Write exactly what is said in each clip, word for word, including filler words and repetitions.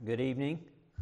Good evening.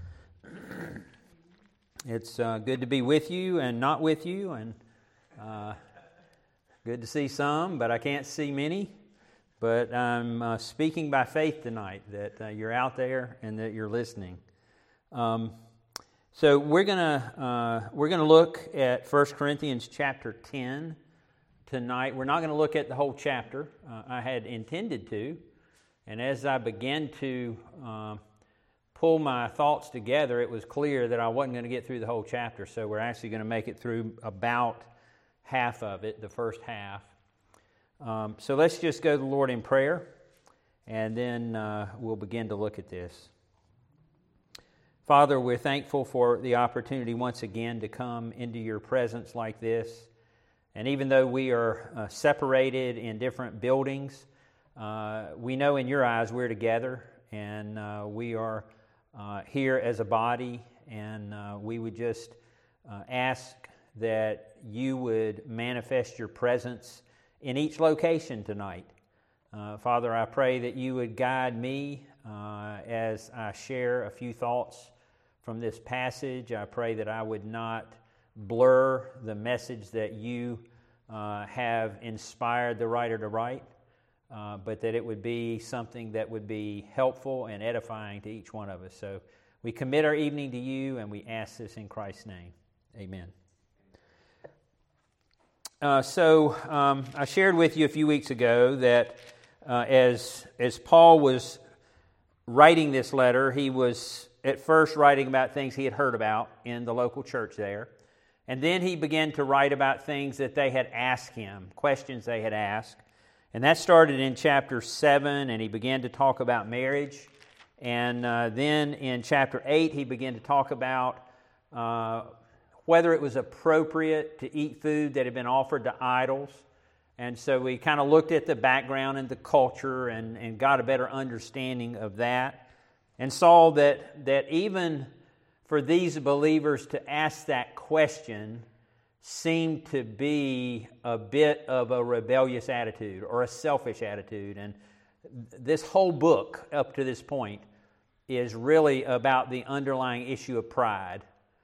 It's uh, good to be with you and not with you, and uh, good to see some, but I can't see many. But I'm uh, speaking by faith tonight that uh, you're out there and that you're listening. Um, so we're gonna uh, we're gonna look at First Corinthians chapter ten tonight. We're not going to look at the whole chapter. Uh, I had intended to, and as I began to Uh, pull my thoughts together, it was clear that I wasn't going to get through the whole chapter, so we're actually going to make it through about half of it, the first half. Um, so let's just go to the Lord in prayer, and then uh, we'll begin to look at this. Father, we're thankful for the opportunity once again to come into your presence like this. And even though we are uh, separated in different buildings, uh, we know in your eyes we're together, and uh, we are Uh, here as a body, and uh, we would just uh, ask that you would manifest your presence in each location tonight. Uh, Father, I pray that you would guide me uh, as I share a few thoughts from this passage. I pray that I would not blur the message that you uh, have inspired the writer to write, Uh, but that it would be something that would be helpful and edifying to each one of us. So we commit our evening to you, and we ask this in Christ's name. Amen. Uh, so um, I shared with you a few weeks ago that uh, as as Paul was writing this letter, he was at first writing about things he had heard about in the local church there. And then he began to write about things that they had asked him, questions they had asked. And that started in chapter seven, and he began to talk about marriage. And uh, then in chapter eight, he began to talk about uh, whether it was appropriate to eat food that had been offered to idols. And so we kind of looked at the background and the culture and, and got a better understanding of that, and saw that, that even for these believers to ask that question seemed to be a bit of a rebellious attitude or a selfish attitude. And this whole book up to this point is really about the underlying issue of pride.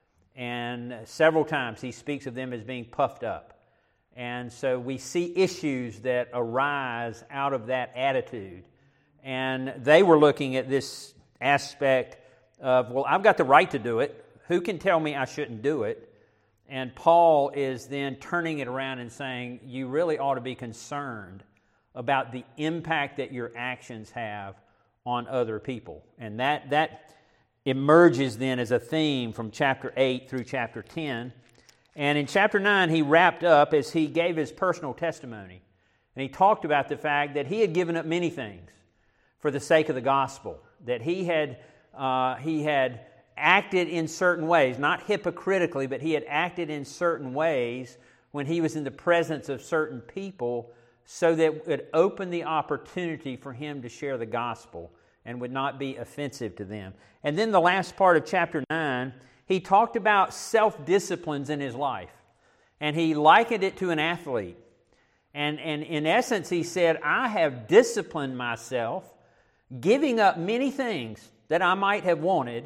And several times he speaks of them as being puffed up. And so we see issues that arise out of that attitude. And they were looking at this aspect of, well, I've got the right to do it. Who can tell me I shouldn't do it? And Paul is then turning it around and saying, you really ought to be concerned about the impact that your actions have on other people. And that, that emerges then as a theme from chapter eight through chapter ten. And in chapter nine, he wrapped up as he gave his personal testimony. And he talked about the fact that he had given up many things for the sake of the gospel, that he had uh, he had acted in certain ways, not hypocritically, but he had acted in certain ways when he was in the presence of certain people, so that it would open the opportunity for him to share the gospel and would not be offensive to them. And then the last part of chapter nine, he talked about self-disciplines in his life, and he likened it to an athlete. And, and in essence, he said, I have disciplined myself, giving up many things that I might have wanted,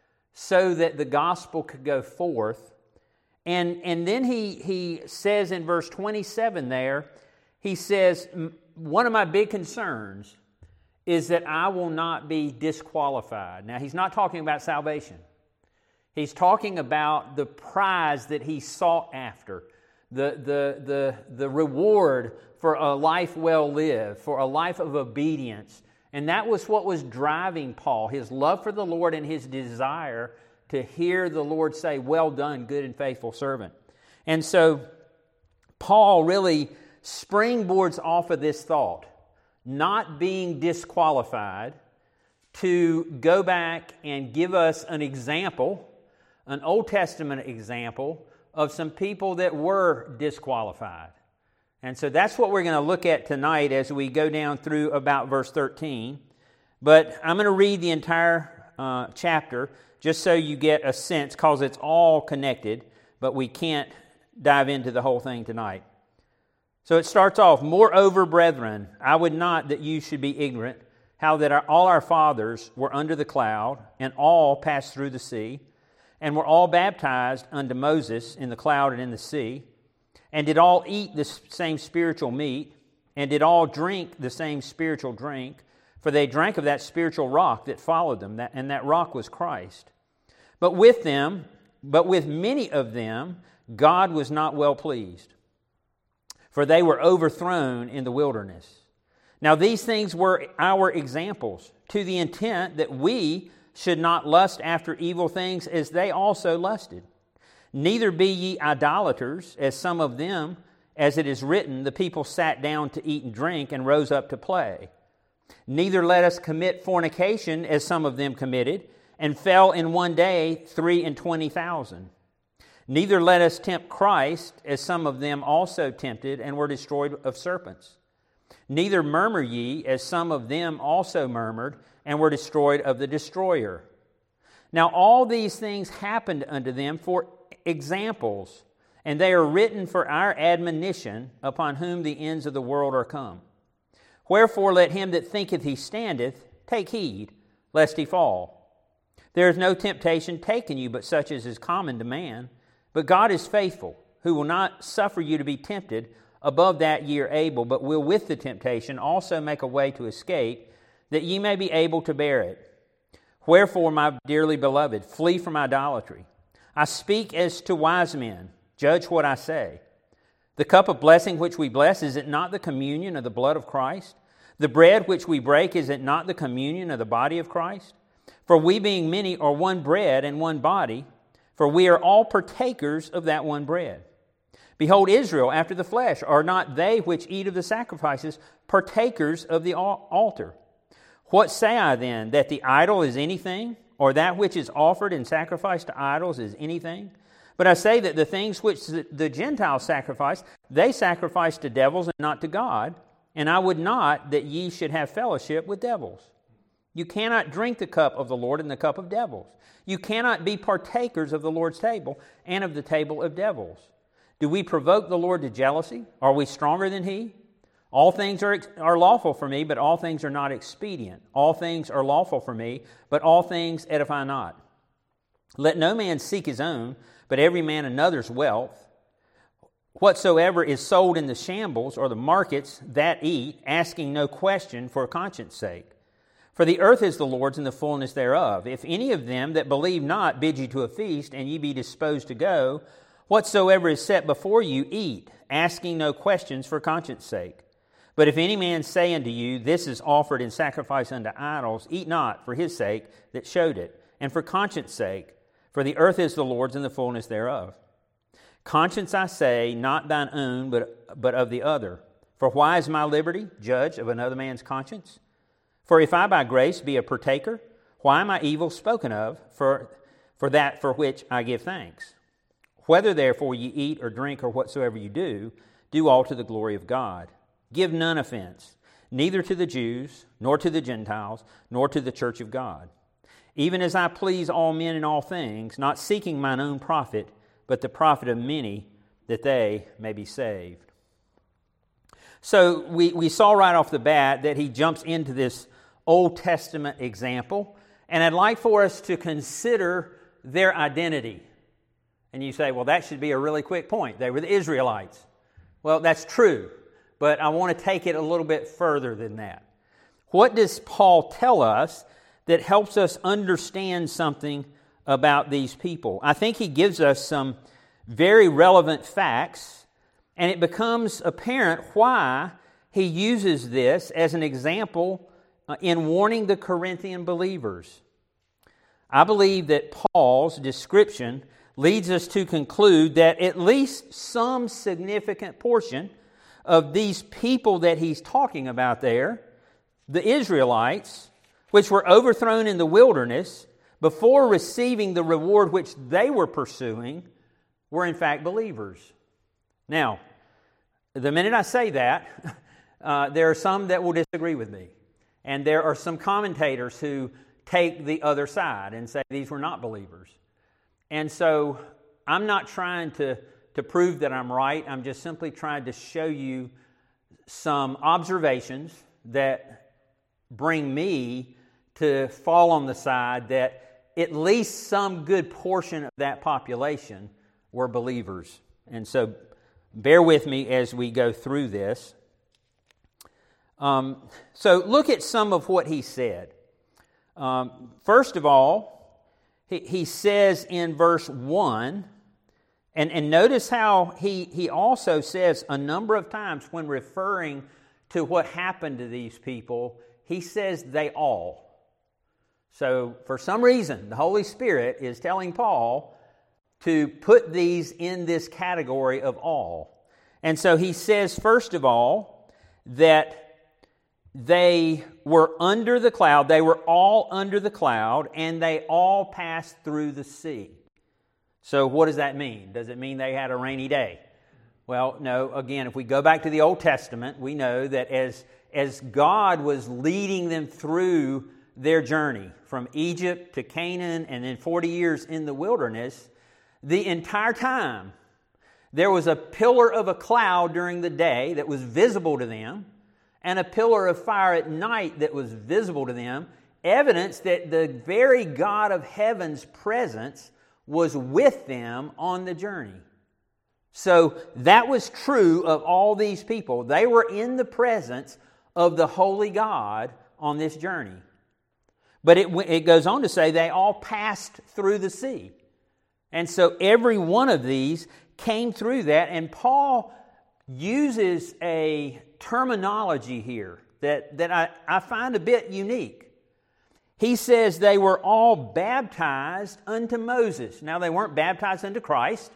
so that the gospel could go forth. And, and then he, he says in verse twenty-seven there, he says, one of my big concerns is that I will not be disqualified. Now, he's not talking about salvation. He's talking about the prize that he sought after, the, the, the, the reward for a life well lived, for a life of obedience. And that was what was driving Paul, his love for the Lord and his desire to hear the Lord say, well done, good and faithful servant. And so Paul really springboards off of this thought, not being disqualified, to go back and give us an example, an Old Testament example of some people that were disqualified. And so that's what we're going to look at tonight as we go down through about verse thirteen. But I'm going to read the entire uh, chapter just so you get a sense, because it's all connected, but we can't dive into the whole thing tonight. So it starts off, moreover, brethren, I would not that you should be ignorant, how that our, all our fathers were under the cloud, and all passed through the sea, and were all baptized unto Moses in the cloud and in the sea, and did all eat the same spiritual meat, and did all drink the same spiritual drink, for they drank of that spiritual rock that followed them, that, and that rock was Christ. But with them, but with many of them, God was not well pleased, for they were overthrown in the wilderness. Now these things were our examples, to the intent that we should not lust after evil things as they also lusted. Neither be ye idolaters, as some of them, as it is written, the people sat down to eat and drink and rose up to play. Neither let us commit fornication, as some of them committed, and fell in one day three and twenty thousand. Neither let us tempt Christ, as some of them also tempted and were destroyed of serpents. Neither murmur ye, as some of them also murmured, and were destroyed of the destroyer. Now all these things happened unto them for examples, and they are written for our admonition, upon whom the ends of the world are come. Wherefore let him that thinketh he standeth take heed, lest he fall. There is no temptation taken you, but such as is common to man. But God is faithful, who will not suffer you to be tempted above that ye are able, but will with the temptation also make a way to escape, that ye may be able to bear it. Wherefore, my dearly beloved, flee from idolatry. I speak as to wise men. Judge what I say. The cup of blessing which we bless, is it not the communion of the blood of Christ? The bread which we break, is it not the communion of the body of Christ? For we being many are one bread and one body, for we are all partakers of that one bread. Behold, Israel after the flesh, are not they which eat of the sacrifices partakers of the altar? What say I then, that the idol is anything, or that which is offered in sacrifice to idols is anything? But I say that the things which the Gentiles sacrifice, they sacrifice to devils and not to God, and I would not that ye should have fellowship with devils. You cannot drink the cup of the Lord and the cup of devils. You cannot be partakers of the Lord's table and of the table of devils. Do we provoke the Lord to jealousy? Are we stronger than He? All things are, are lawful for me, but all things are not expedient. All things are lawful for me, but all things edify not. Let no man seek his own, but every man another's wealth. Whatsoever is sold in the shambles or the markets, that eat, asking no question for conscience sake. For the earth is the Lord's and the fullness thereof. If any of them that believe not bid you to a feast, and ye be disposed to go, whatsoever is set before you, eat, asking no questions for conscience sake. But if any man say unto you, this is offered in sacrifice unto idols, eat not for his sake that showed it, and for conscience sake, for the earth is the Lord's and the fullness thereof. Conscience, I say, not thine own, but, but of the other. For why is my liberty judge of another man's conscience? For if I by grace be a partaker, why am I evil spoken of for, for that for which I give thanks? Whether therefore ye eat or drink or whatsoever you do, do all to the glory of God. Give none offense, neither to the Jews, nor to the Gentiles, nor to the church of God. Even as I please all men in all things, not seeking mine own profit, but the profit of many, that they may be saved. So we, we saw right off the bat that he jumps into this Old Testament example, and I'd like for us to consider their identity. And you say, well, that should be a really quick point. They were the Israelites. Well, that's true, but I want to take it a little bit further than that. What does Paul tell us that helps us understand something about these people? I think he gives us some very relevant facts, and it becomes apparent why he uses this as an example in warning the Corinthian believers. I believe that Paul's description leads us to conclude that at least some significant portion of these people that he's talking about there, the Israelites, which were overthrown in the wilderness before receiving the reward which they were pursuing, were in fact believers. Now, the minute I say that, uh, there are some that will disagree with me. And there are some commentators who take the other side and say these were not believers. And so I'm not trying to, to prove that I'm right. I'm just simply trying to show you some observations that bring me to fall on the side that at least some good portion of that population were believers. And so bear with me as we go through this. Um, so look at some of what he said. Um, first of all, he, he says in verse one, and, and notice how he, he also says a number of times when referring to what happened to these people, he says they all. So for some reason, the Holy Spirit is telling Paul to put these in this category of all. And so he says, first of all, that they were under the cloud, they were all under the cloud, and they all passed through the sea. So what does that mean? Does it mean they had a rainy day? Well, no. Again, if we go back to the Old Testament, we know that as, as God was leading them through their journey from Egypt to Canaan and then forty years in the wilderness, the entire time there was a pillar of a cloud during the day that was visible to them and a pillar of fire at night that was visible to them, evidence that the very God of heaven's presence was with them on the journey. So that was true of all these people. They were in the presence of the holy God on this journey. But it, it goes on to say they all passed through the sea. And so every one of these came through that. And Paul uses a terminology here that, that I, I find a bit unique. He says they were all baptized unto Moses. Now, they weren't baptized unto Christ,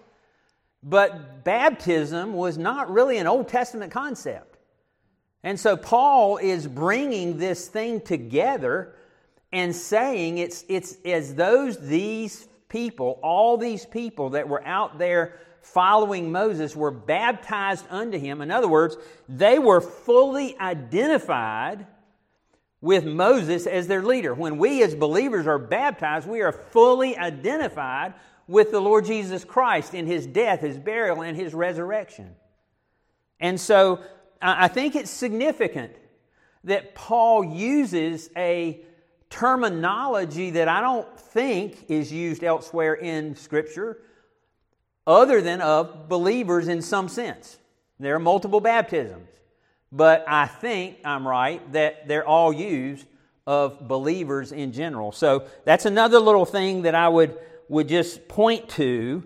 but baptism was not really an Old Testament concept. And so Paul is bringing this thing together and saying it's, it's as those these people, all these people that were out there following Moses were baptized unto him. In other words, they were fully identified with Moses as their leader. When we as believers are baptized, we are fully identified with the Lord Jesus Christ in His death, His burial, and His resurrection. And so I think it's significant that Paul uses a terminology that I don't think is used elsewhere in Scripture other than of believers in some sense. There are multiple baptisms. But I think I'm right that they're all used of believers in general. So that's another little thing that I would, would just point to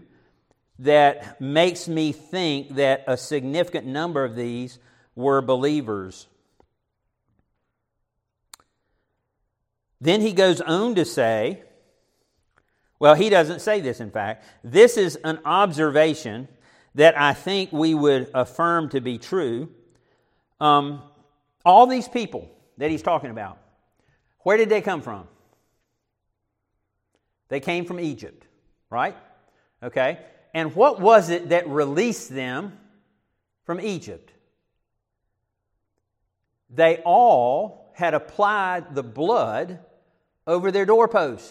that makes me think that a significant number of these were believers. Then he goes on to say, well, he doesn't say this in fact. This is an observation that I think we would affirm to be true. Um, all these people that he's talking about, where did they come from? They came from Egypt, right? Okay. And what was it that released them from Egypt? They all had applied the blood over their doorpost.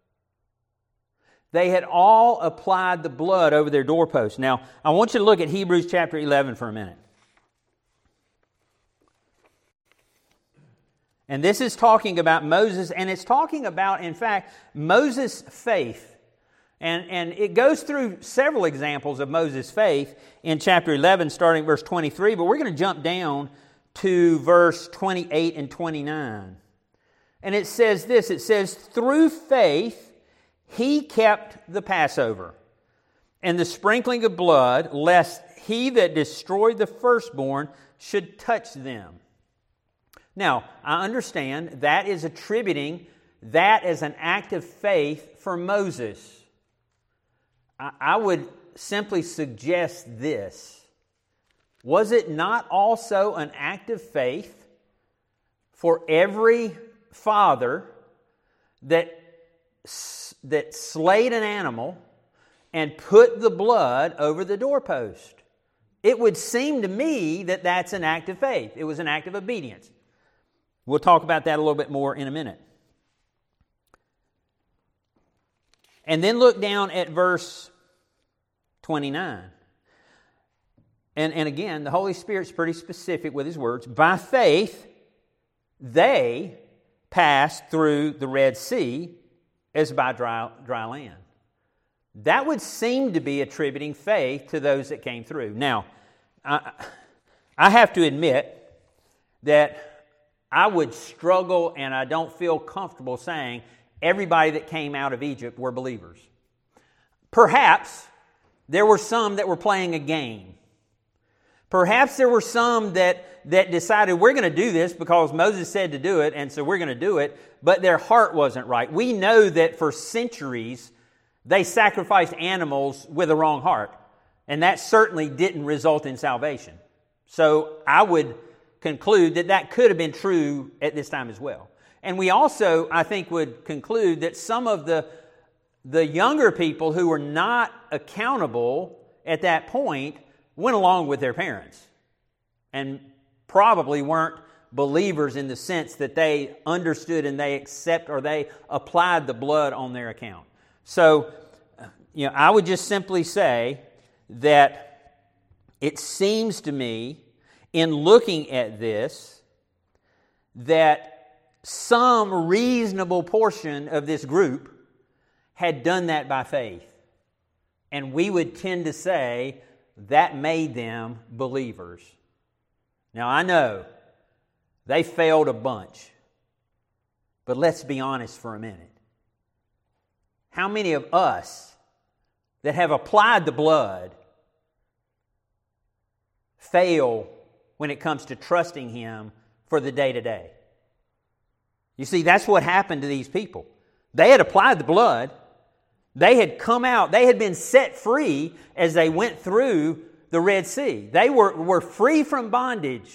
They had all applied the blood over their doorpost. Now, I want you to look at Hebrews chapter eleven for a minute. And this is talking about Moses, and it's talking about, in fact, Moses' faith. And, and it goes through several examples of Moses' faith in chapter eleven, starting verse twenty-three, but we're going to jump down to verse twenty-eight and twenty-nine. And it says this, it says, through faith he kept the Passover and the sprinkling of blood, lest he that destroyed the firstborn should touch them. Now, I understand that is attributing that as an act of faith for Moses. I, I would simply suggest this. Was it not also an act of faith for every father that, that slayed an animal and put the blood over the doorpost? It would seem to me that that's an act of faith. It was an act of obedience. We'll talk about that a little bit more in a minute. And then look down at verse twenty-nine. And, and again, the Holy Spirit's pretty specific with His words. By faith, they passed through the Red Sea as by dry, dry land. That would seem to be attributing faith to those that came through. Now, I, I have to admit that I would struggle and I don't feel comfortable saying everybody that came out of Egypt were believers. Perhaps there were some that were playing a game. Perhaps there were some that, that decided we're going to do this because Moses said to do it, and so we're going to do it, but their heart wasn't right. We know that for centuries they sacrificed animals with a wrong heart, and that certainly didn't result in salvation. So I would conclude that that could have been true at this time as well. And we also, I think, would conclude that some of the, the younger people who were not accountable at that point went along with their parents and probably weren't believers in the sense that they understood and they accept or they applied the blood on their account. So, you know, I would just simply say that it seems to me, in looking at this, that some reasonable portion of this group had done that by faith. And we would tend to say that made them believers. Now, I know they failed a bunch, but let's be honest for a minute. How many of us that have applied the blood fail when it comes to trusting Him for the day-to-day? You see, that's what happened to these people. They had applied the blood. They had come out. They had been set free as they went through the Red Sea. They were, were free from bondage.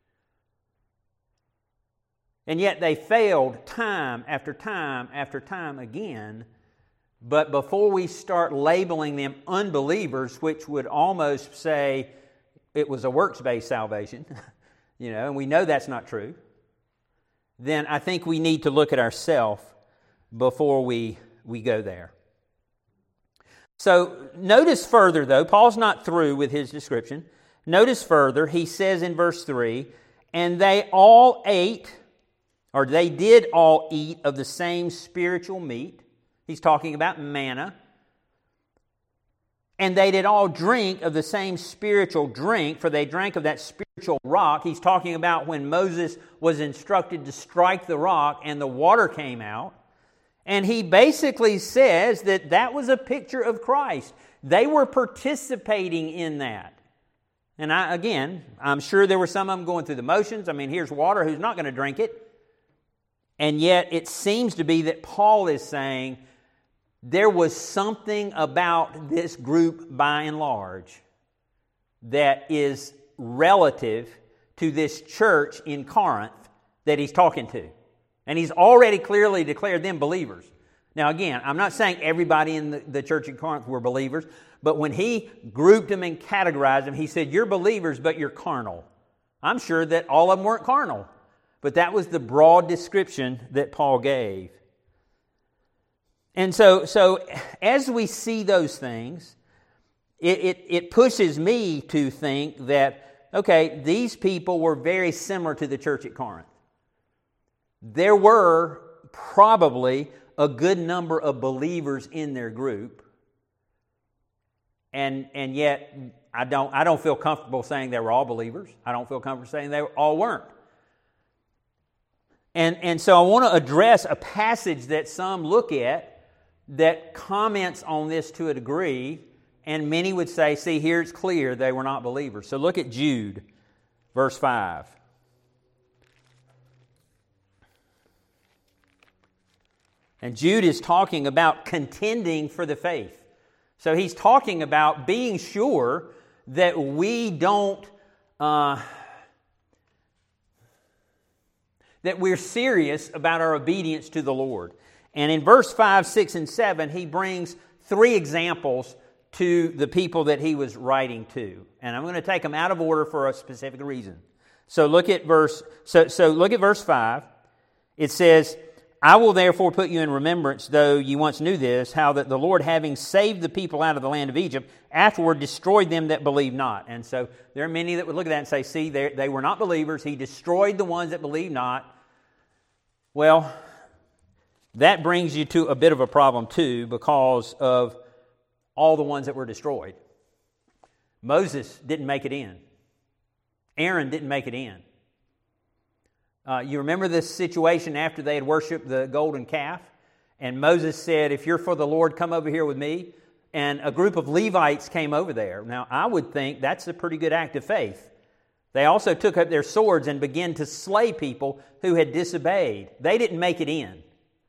And yet they failed time after time after time again. But before we start labeling them unbelievers, which would almost say it was a works-based salvation, you know, and we know that's not true, then I think we need to look at ourselves before we, we go there. So notice further, though, Paul's not through with his description. Notice further, he says in verse three, and they all ate, or they did all eat of the same spiritual meat. He's talking about manna. And they did all drink of the same spiritual drink, for they drank of that spiritual rock. He's talking about when Moses was instructed to strike the rock and the water came out. And he basically says that that was a picture of Christ. They were participating in that. And I, again, I'm sure there were some of them going through the motions. I mean, here's water. Who's not going to drink it? And yet it seems to be that Paul is saying there was something about this group by and large that is relative to this church in Corinth that he's talking to. And he's already clearly declared them believers. Now again, I'm not saying everybody in the, the church in Corinth were believers, but when he grouped them and categorized them, he said, you're believers, but you're carnal. I'm sure that all of them weren't carnal, but that was the broad description that Paul gave. And so, so as we see those things, it, it, it pushes me to think that, okay, these people were very similar to the church at Corinth. There were probably a good number of believers in their group, and and yet I don't I don't feel comfortable saying they were all believers. I don't feel comfortable saying they all weren't. And and so I want to address a passage that some look at that comments on this to a degree, and many would say, see, here it's clear they were not believers. So look at Jude, verse five. And Jude is talking about contending for the faith. So he's talking about being sure that we don't, uh, that we're serious about our obedience to the Lord. And in verse five, six, and seven, he brings three examples to the people that he was writing to. And I'm going to take them out of order for a specific reason. So look at verse, so, so look at verse five. It says, I will therefore put you in remembrance, though you once knew this, how that the Lord, having saved the people out of the land of Egypt, afterward destroyed them that believed not. And so there are many that would look at that and say, see, they were not believers. He destroyed the ones that believed not. Well, that brings you to a bit of a problem too, because of all the ones that were destroyed. Moses didn't make it in. Aaron didn't make it in. Uh, you remember this situation after they had worshipped the golden calf? And Moses said, if you're for the Lord, come over here with me. And a group of Levites came over there. Now, I would think that's a pretty good act of faith. They also took up their swords and began to slay people who had disobeyed. They didn't make it in.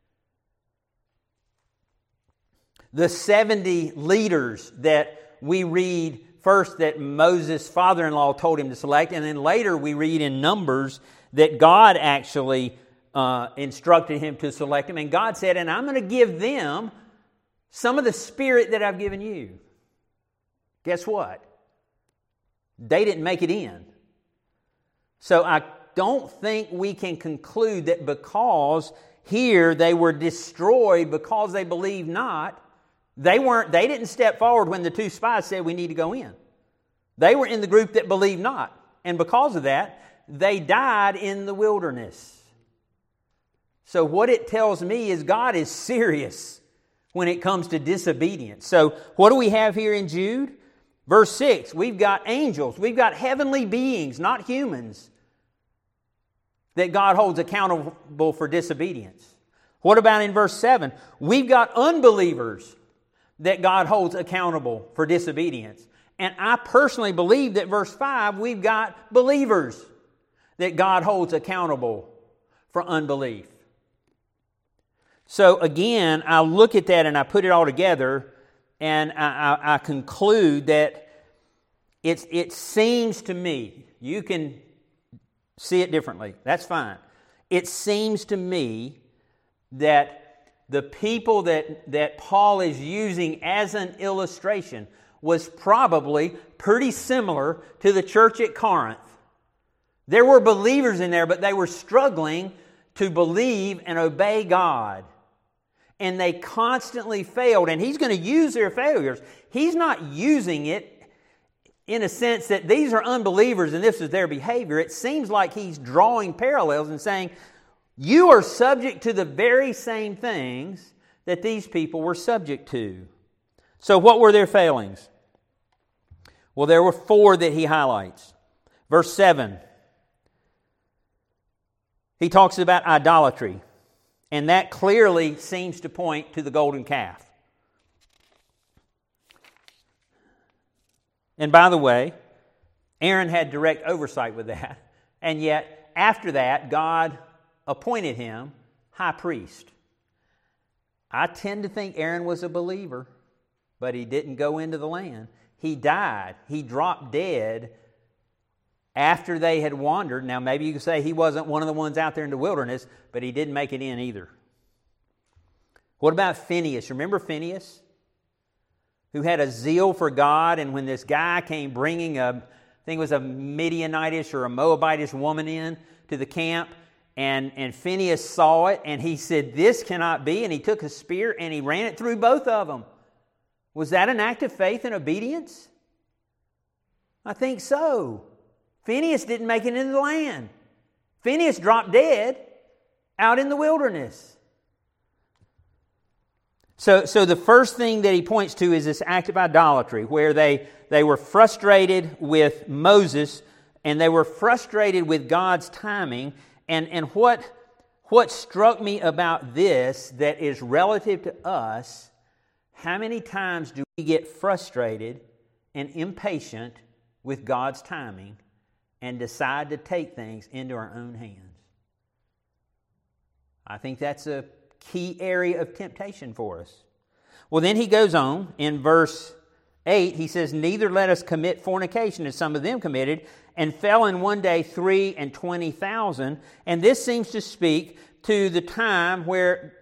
The seventy leaders that we read first that Moses' father-in-law told him to select, and then later we read in Numbers that God actually uh, instructed him to select them. And God said, and I'm going to give them some of the Spirit that I've given you. Guess what? They didn't make it in. So I don't think we can conclude that because here they were destroyed because they believed not, they weren't. They didn't step forward when the two spies said we need to go in. They were in the group that believed not. And because of that, they died in the wilderness. So what it tells me is God is serious when it comes to disobedience. So what do we have here in Jude? Verse six, we've got angels. We've got heavenly beings, not humans, that God holds accountable for disobedience. What about in verse seven? We've got unbelievers that God holds accountable for disobedience. And I personally believe that verse five, we've got believers that God holds accountable for unbelief. So again, I look at that and I put it all together, and I, I, I conclude that it's, it seems to me, you can see it differently, that's fine. It seems to me that the people that, that Paul is using as an illustration was probably pretty similar to the church at Corinth. There were believers in there, but they were struggling to believe and obey God. And they constantly failed. And he's going to use their failures. He's not using it in a sense that these are unbelievers and this is their behavior. It seems like he's drawing parallels and saying, you are subject to the very same things that these people were subject to. So what were their failings? Well, there were four that he highlights. Verse seven, he talks about idolatry. And that clearly seems to point to the golden calf. And by the way, Aaron had direct oversight with that. And yet, after that, God appointed him high priest. I tend to think Aaron was a believer, but he didn't go into the land. He died. He dropped dead after they had wandered. Now, maybe you could say he wasn't one of the ones out there in the wilderness, but he didn't make it in either. What about Phinehas? Remember Phinehas? Who had a zeal for God, and when this guy came bringing a, I think it was a Midianitish or a Moabitish woman in to the camp, and, and Phinehas saw it, and he said, this cannot be, and he took a spear and he ran it through both of them. Was that an act of faith and obedience? I think so. Phinehas didn't make it into the land. Phinehas dropped dead out in the wilderness. So, so the first thing that he points to is this act of idolatry, where they, they were frustrated with Moses, and they were frustrated with God's timing. And, and what, what struck me about this that is relative to us, how many times do we get frustrated and impatient with God's timing and decide to take things into our own hands? I think that's a key area of temptation for us. Well, then he goes on in verse eight. He says, neither let us commit fornication as some of them committed, and fell in one day three and twenty thousand. And this seems to speak to the time where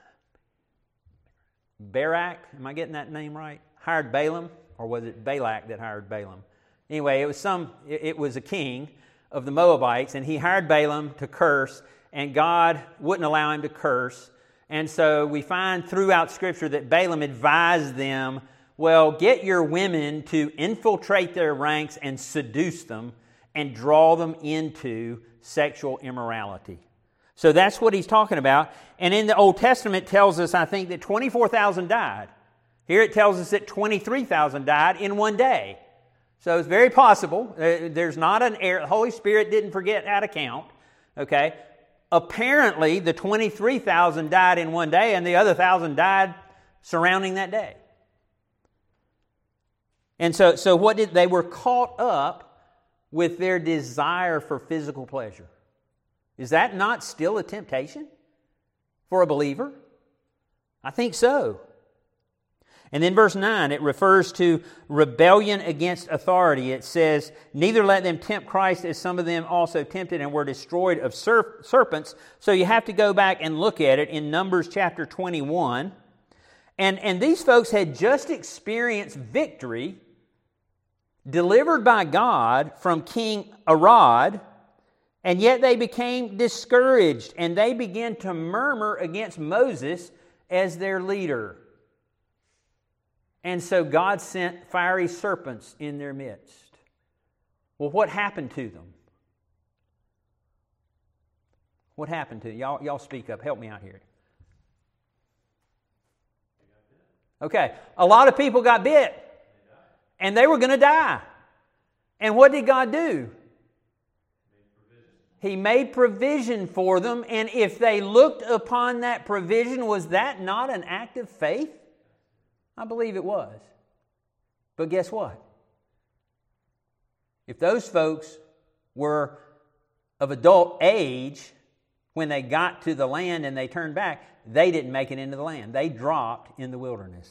Barak, am I getting that name right? Hired Balaam, or was it Balak that hired Balaam? Anyway, it was some. It was a king of the Moabites, and he hired Balaam to curse, and God wouldn't allow him to curse. And so we find throughout Scripture that Balaam advised them, well, get your women to infiltrate their ranks and seduce them and draw them into sexual immorality. So that's what he's talking about. And in the Old Testament tells us, I think, that twenty-four thousand died. Here it tells us that twenty-three thousand died in one day. So it's very possible. There's not an error. The Holy Spirit didn't forget how to count. Okay? Apparently, the twenty-three thousand died in one day, and the other one thousand died surrounding that day. And so, so what did they were caught up with their desire for physical pleasure. Is that not still a temptation for a believer? I think so. And then verse nine, it refers to rebellion against authority. It says, neither let them tempt Christ as some of them also tempted and were destroyed of serp- serpents. So you have to go back and look at it in Numbers chapter twenty-one. And, and these folks had just experienced victory delivered by God from King Arad, and yet they became discouraged and they began to murmur against Moses as their leader. And so God sent fiery serpents in their midst. Well, what happened to them? What happened to them? Y'all, y'all speak up. Help me out here. Okay, a lot of people got bit. And they were going to die. And what did God do? He made provision for them. And if they looked upon that provision, was that not an act of faith? I believe it was. But guess what? If those folks were of adult age when they got to the land and they turned back, they didn't make it into the land. They dropped in the wilderness.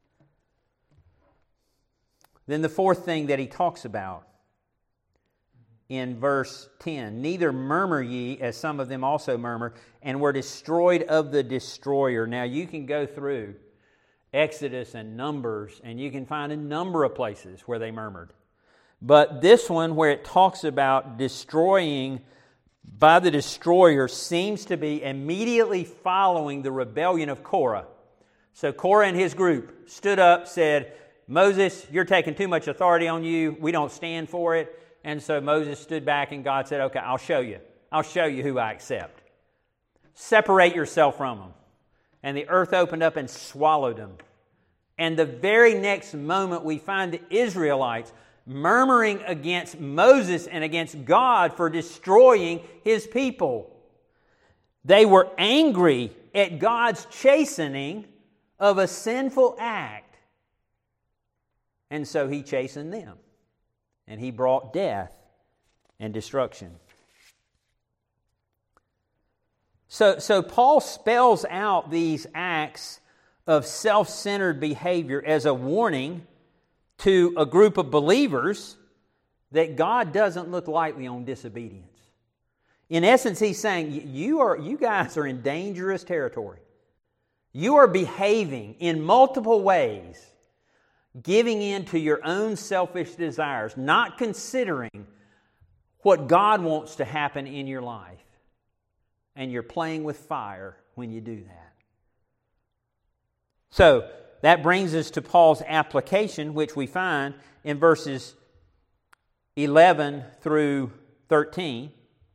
Then the fourth thing that he talks about in verse ten, neither murmur ye as some of them also murmur, and were destroyed of the destroyer. Now you can go through Exodus and Numbers, and you can find a number of places where they murmured. But this one, where it talks about destroying by the destroyer, seems to be immediately following the rebellion of Korah. So Korah and his group stood up, said, Moses, you're taking too much authority on you. We don't stand for it. And so Moses stood back and God said, okay, I'll show you. I'll show you who I accept. Separate yourself from them. And the earth opened up and swallowed them. And the very next moment we find the Israelites murmuring against Moses and against God for destroying His people. They were angry at God's chastening of a sinful act. And so He chastened them. And He brought death and destruction. So, so Paul spells out these acts of self-centered behavior as a warning to a group of believers that God doesn't look lightly on disobedience. In essence, He's saying, you are, you guys are in dangerous territory. You are behaving in multiple ways, giving in to your own selfish desires, not considering what God wants to happen in your life. And you're playing with fire when you do that. So, that brings us to Paul's application, which we find in verses eleven through thirteen.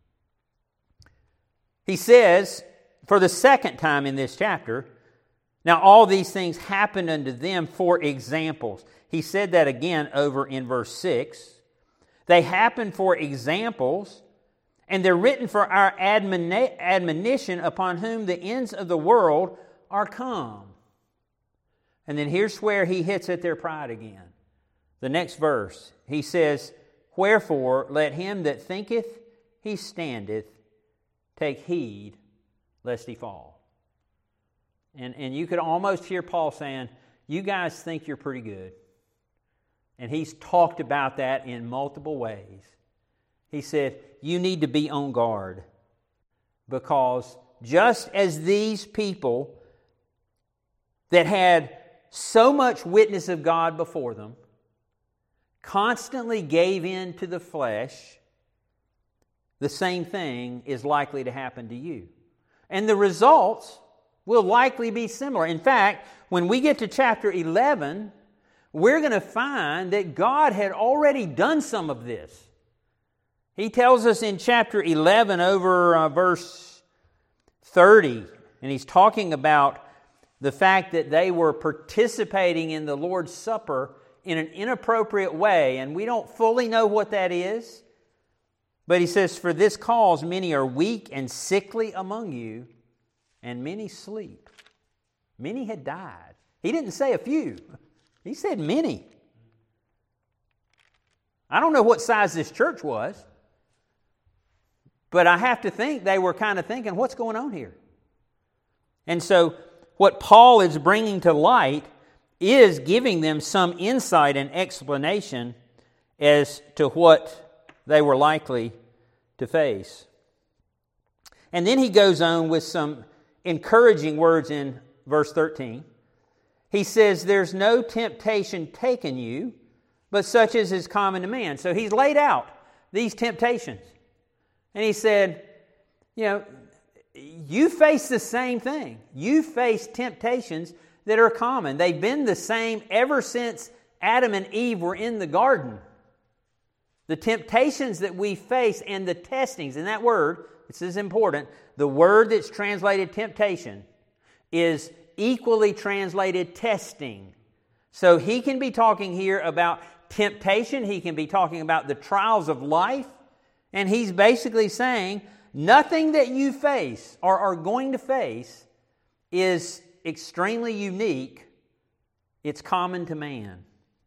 He says, for the second time in this chapter, now all these things happened unto them for examples. He said that again over in verse six. They happen for examples, and they're written for our admoni- admonition upon whom the ends of the world are come. And then here's where he hits at their pride again. The next verse, he says, wherefore let him that thinketh he standeth take heed lest he fall. And, and you could almost hear Paul saying, you guys think you're pretty good. And he's talked about that in multiple ways. He said, you need to be on guard, because just as these people that had so much witness of God before them constantly gave in to the flesh, the same thing is likely to happen to you. And the results will likely be similar. In fact, when we get to chapter eleven, we're going to find that God had already done some of this. He tells us in chapter eleven over uh, verse thirty, and he's talking about the fact that they were participating in the Lord's Supper in an inappropriate way, and we don't fully know what that is. But he says, "For this cause many are weak and sickly among you, and many sleep." Many had died. He didn't say a few. He said many. I don't know what size this church was, but I have to think they were kind of thinking, what's going on here? And so what Paul is bringing to light is giving them some insight and explanation as to what they were likely to face. And then he goes on with some encouraging words in verse thirteen. He says, "There's no temptation taken you, but such as is common to man." So he's laid out these temptations. And he said, you know, you face the same thing. You face temptations that are common. They've been the same ever since Adam and Eve were in the garden. The temptations that we face and the testings, and that word, this is important, the word that's translated temptation is equally translated testing. So he can be talking here about temptation, he can be talking about the trials of life, and he's basically saying nothing that you face or are going to face is extremely unique. It's common to man.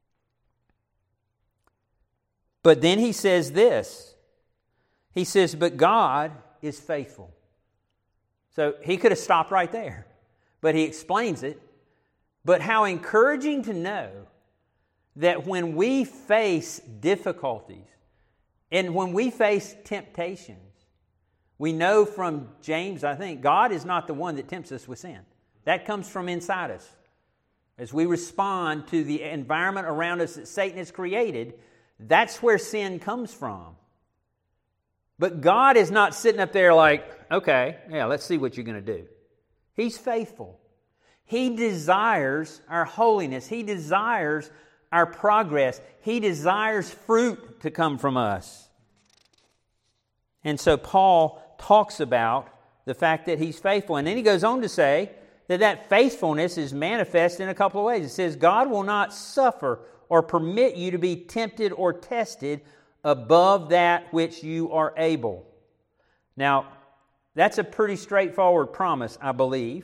But then he says this. He says, "But God is faithful." So he could have stopped right there, but he explains it. But how encouraging to know that when we face difficulties and when we face temptations, we know from James, I think, God is not the one that tempts us with sin. That comes from inside us. As we respond to the environment around us that Satan has created, that's where sin comes from. But God is not sitting up there like, okay, yeah, let's see what you're going to do. He's faithful. He desires our holiness. He desires our progress. He desires fruit to come from us. And so Paul talks about the fact that he's faithful. And then he goes on to say that that faithfulness is manifest in a couple of ways. It says, "God will not suffer or permit you to be tempted or tested above that which you are able." Now, that's a pretty straightforward promise, I believe.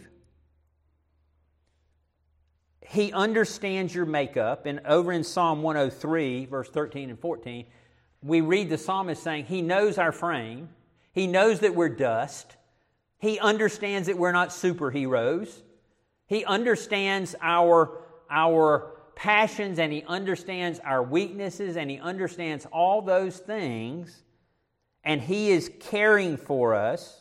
He understands your makeup. And over in Psalm one oh three, verse thirteen and fourteen, we read the psalmist saying, He knows our frame. He knows that we're dust. He understands that we're not superheroes. He understands our, our passions, and He understands our weaknesses, and He understands all those things, and He is caring for us.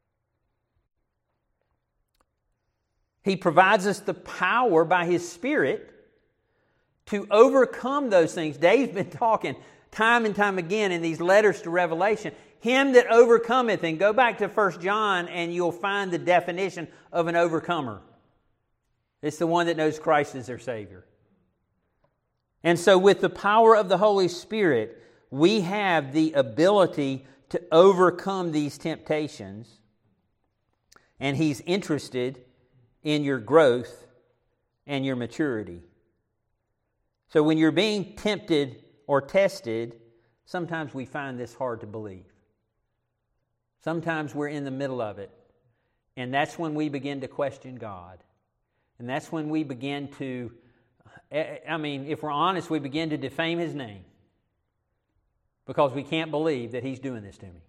He provides us the power by His Spirit to overcome those things. Dave's been talking time and time again in these letters to Revelation. Him that overcometh, and go back to First John and you'll find the definition of an overcomer. It's the one that knows Christ as their Savior. And so with the power of the Holy Spirit, we have the ability to overcome these temptations. And He's interested in your growth and your maturity. So when you're being tempted or tested, sometimes we find this hard to believe. Sometimes we're in the middle of it. And that's when we begin to question God. And that's when we begin to, I mean, if we're honest, we begin to defame His name. Because we can't believe that He's doing this to me.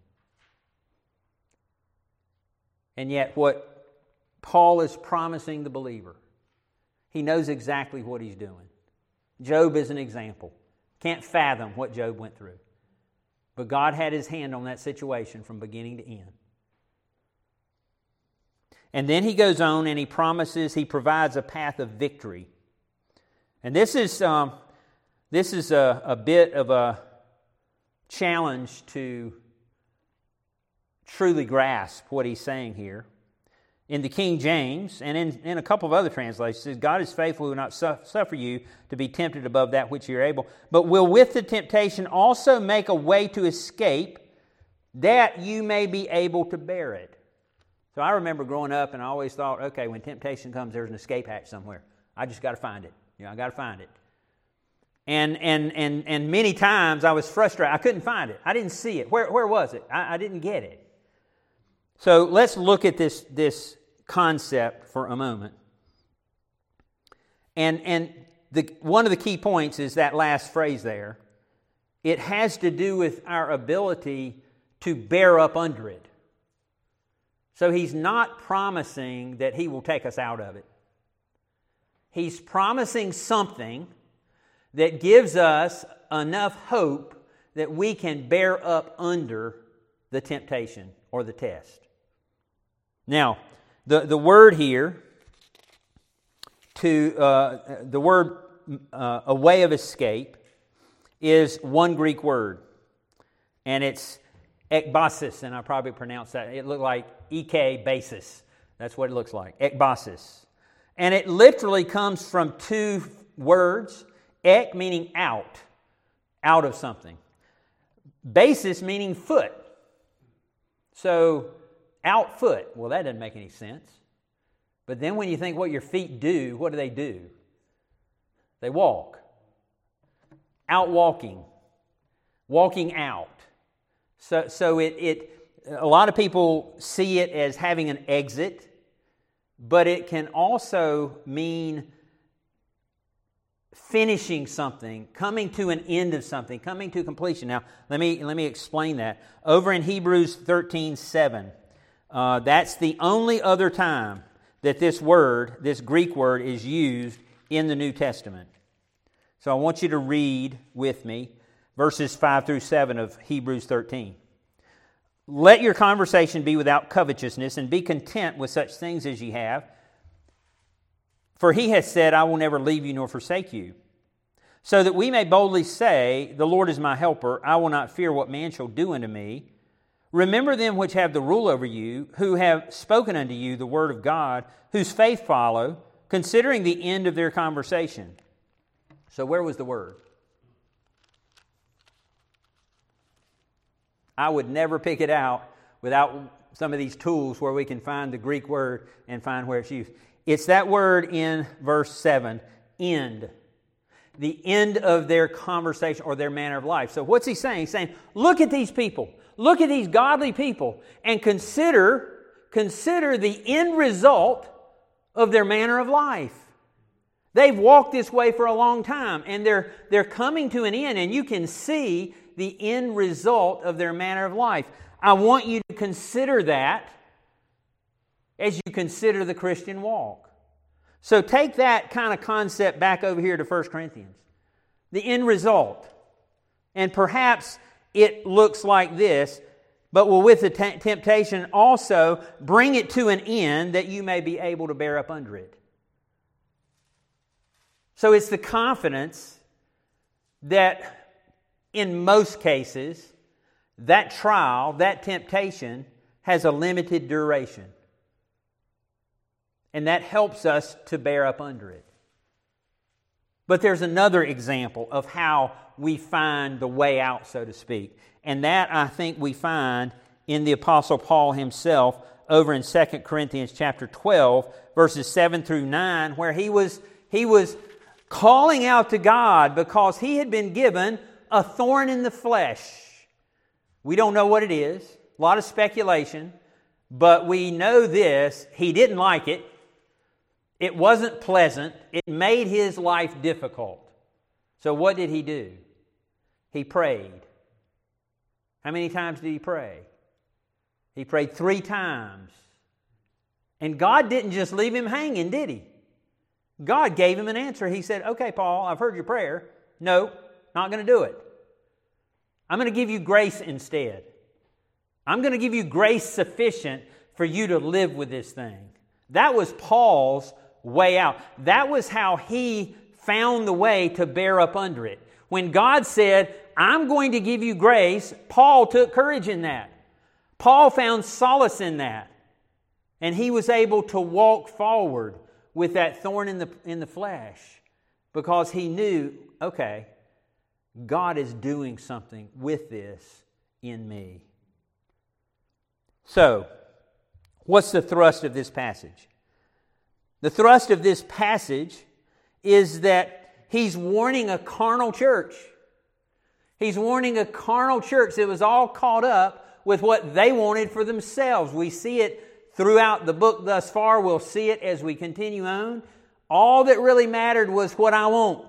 And yet what Paul is promising the believer, he knows exactly what he's doing. Job is an example. Can't fathom what Job went through. But God had His hand on that situation from beginning to end. And then he goes on and he promises, he provides a path of victory. And this is um, this is a, a bit of a challenge to truly grasp what he's saying here. In the King James, and in, in a couple of other translations, it says, God is faithful, who will not su- suffer you to be tempted above that which you're able, but will with the temptation also make a way to escape, that you may be able to bear it. So I remember growing up, and I always thought, okay, when temptation comes, there's an escape hatch somewhere. I just got to find it. You know, I got to find it. And and and and many times I was frustrated. I couldn't find it. I didn't see it. Where where was it? I, I didn't get it. So let's look at this this concept for a moment. And and the one of the key points is that last phrase there. It has to do with our ability to bear up under it. So he's not promising that he will take us out of it. He's promising something that gives us enough hope that we can bear up under the temptation or the test. Now, the, the word here, to uh, the word uh, a way of escape, is one Greek word. And it's ekbasis, and I probably pronounced that. It looked like E K basis. That's what it looks like, ekbasis. And it literally comes from two words. Ek meaning out, out of something. Basis meaning foot. So, out foot. Well, that doesn't make any sense. But then when you think what your feet do, what do they do? They walk. Out walking. Walking out. So, so it, it, a lot of people see it as having an exit, but it can also mean finishing something, coming to an end of something, coming to completion. Now, let me let me explain that. Over in Hebrews thirteen seven, uh, that's the only other time that this word, this Greek word, is used in the New Testament. So I want you to read with me verses five through seven of Hebrews thirteen. Let your conversation be without covetousness, and be content with such things as ye have. For he has said, I will never leave you nor forsake you. So that we may boldly say, the Lord is my helper, I will not fear what man shall do unto me. Remember them which have the rule over you, who have spoken unto you the word of God, whose faith follow, considering the end of their conversation. So where was the word? I would never pick it out without some of these tools where we can find the Greek word and find where it's used. It's that word in verse seven, end. The end of their conversation or their manner of life. So what's he saying? He's saying, look at these people. Look at these godly people and consider, consider the end result of their manner of life. They've walked this way for a long time, and they're, they're coming to an end, and you can see the end result of their manner of life. I want you to consider that as you consider the Christian walk. So take that kind of concept back over here to First Corinthians. The end result. And perhaps it looks like this, but will with the t- temptation also bring it to an end that you may be able to bear up under it. So it's the confidence that in most cases, that trial, that temptation has a limited duration. And that helps us to bear up under it. But there's another example of how we find the way out, so to speak. And that, I think, we find in the Apostle Paul himself over in Second Corinthians chapter twelve, verses seven through nine, where he was, he was calling out to God because he had been given a thorn in the flesh. We don't know what it is. A lot of speculation. But we know this. He didn't like it. It wasn't pleasant. It made his life difficult. So what did he do? He prayed. How many times did he pray? He prayed three times. And God didn't just leave him hanging, did he? God gave him an answer. He said, okay, Paul, I've heard your prayer. No, not going to do it. I'm going to give you grace instead. I'm going to give you grace sufficient for you to live with this thing. That was Paul's way out. That was how he found the way to bear up under it. When God said, I'm going to give you grace, Paul took courage in that. Paul found solace in that. And he was able to walk forward with that thorn in the, in the flesh because he knew, okay, God is doing something with this in me. So, What's the thrust of this passage? The thrust of this passage is that he's warning a carnal church. He's warning a carnal church that was all caught up with what they wanted for themselves. We see it throughout the book thus far. We'll see it as we continue on. All that really mattered was what I want.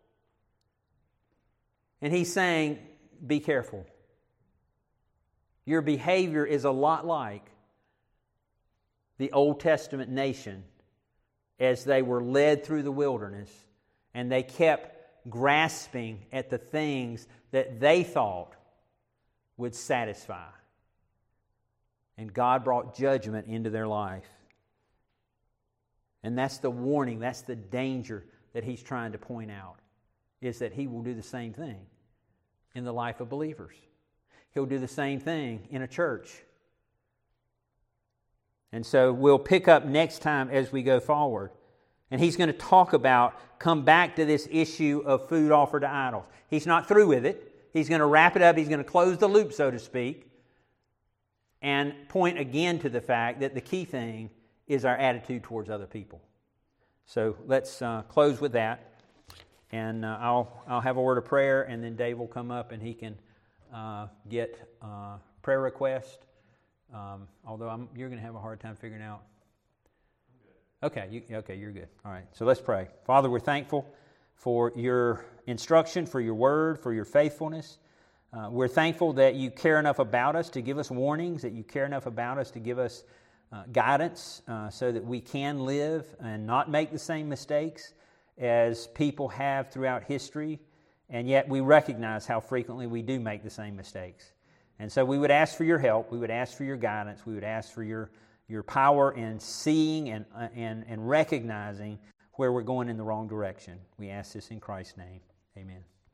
And he's saying, be careful. Your behavior is a lot like the Old Testament nation as they were led through the wilderness and they kept grasping at the things that they thought would satisfy. And God brought judgment into their life. And that's the warning, that's the danger that he's trying to point out, is that he will do the same thing in the life of believers. He'll do the same thing in a church. And so we'll pick up next time as we go forward. And he's going to talk about, come back to this issue of food offered to idols. He's not through with it. He's going to wrap it up. He's going to close the loop, so to speak, and point again to the fact that the key thing is our attitude towards other people. So let's uh, close with that. And uh, I'll I'll have a word of prayer, and then Dave will come up and he can uh, get uh, prayer request. Um, although I'm, you're going to have a hard time figuring out. Okay, you, okay, you're good. All right, so let's pray. Father, we're thankful for your instruction, for your word, for your faithfulness. Uh, we're thankful that you care enough about us to give us warnings, that you care enough about us to give us uh, guidance uh, so that we can live and not make the same mistakes as people have throughout history. And yet we recognize how frequently we do make the same mistakes. And so we would ask for your help. We would ask for your guidance. We would ask for your your power in seeing and, uh, and, and recognizing where we're going in the wrong direction. We ask this in Christ's name. Amen.